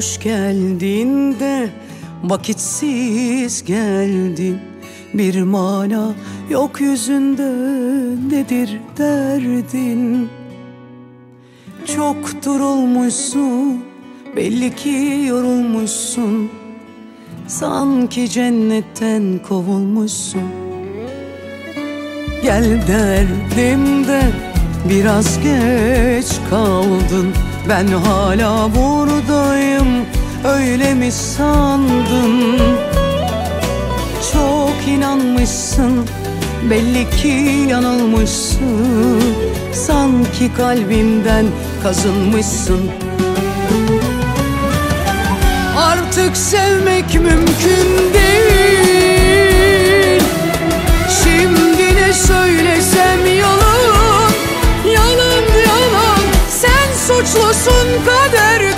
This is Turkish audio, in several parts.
hoş geldin de vakitsiz geldin. Bir mana yok yüzünde, nedir derdin? Çok durulmuşsun, belli ki yorulmuşsun. Sanki cennetten kovulmuşsun. Gel derdim de biraz geç kaldın. Ben hala buradayım, öyle mi sandın? Çok inanmışsın, belli ki yanılmışsın. Sanki kalbimden kazınmışsın. Artık sevmek mümkün değil. Şimdi ne söylesem yalan, yalan, yalan. Sen suçlusun, kader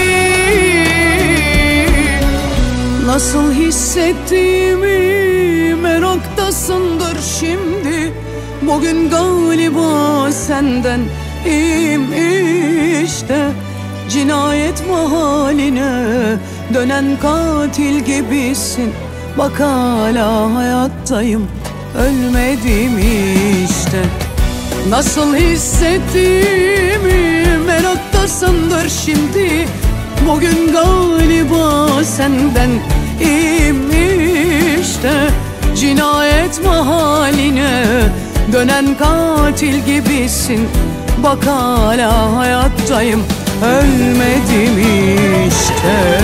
değil. Nasıl hissettiğimi meraktasındır şimdi. Bugün galiba senden iyiyim işte. Cinayet mahaline dönen katil gibisin. Bak hala hayattayım, ölmedim işte. Nasıl hissettiğimi meraktasındır şimdi. Bugün galiba senden iyiyim işte. Cinayet mahaline dönen katil gibisin. Bak hala hayattayım, ölmedim işte.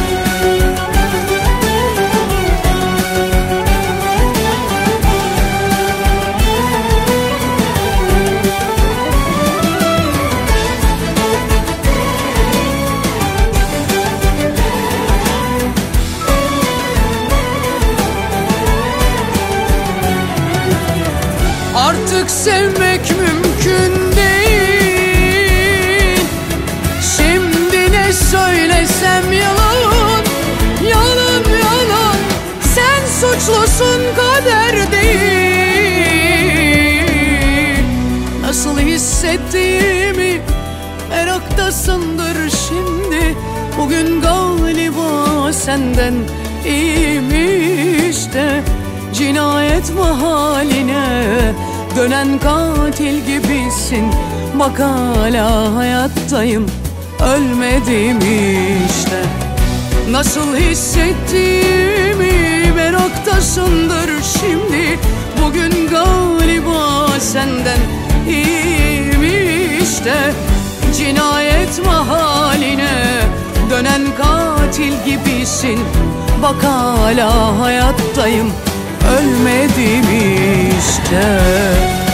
Artık sevmek mümkün değil. Şimdi ne söylesem yalan, yalan, yalan. Sen suçlusun, kader değil. Nasıl hissettiğimi meraktasındır şimdi. Bugün galiba senden iyiyim işte. Cinayet mahaline dönen katil gibisin. Bak hala hayattayım, ölmedim işte. Nasıl hissettiğimi meraktasındır şimdi. Bugün galiba senden iyiyim işte. Cinayet mahaline dönen katil gibisin. Bak hala hayattayım, ölmedim işte.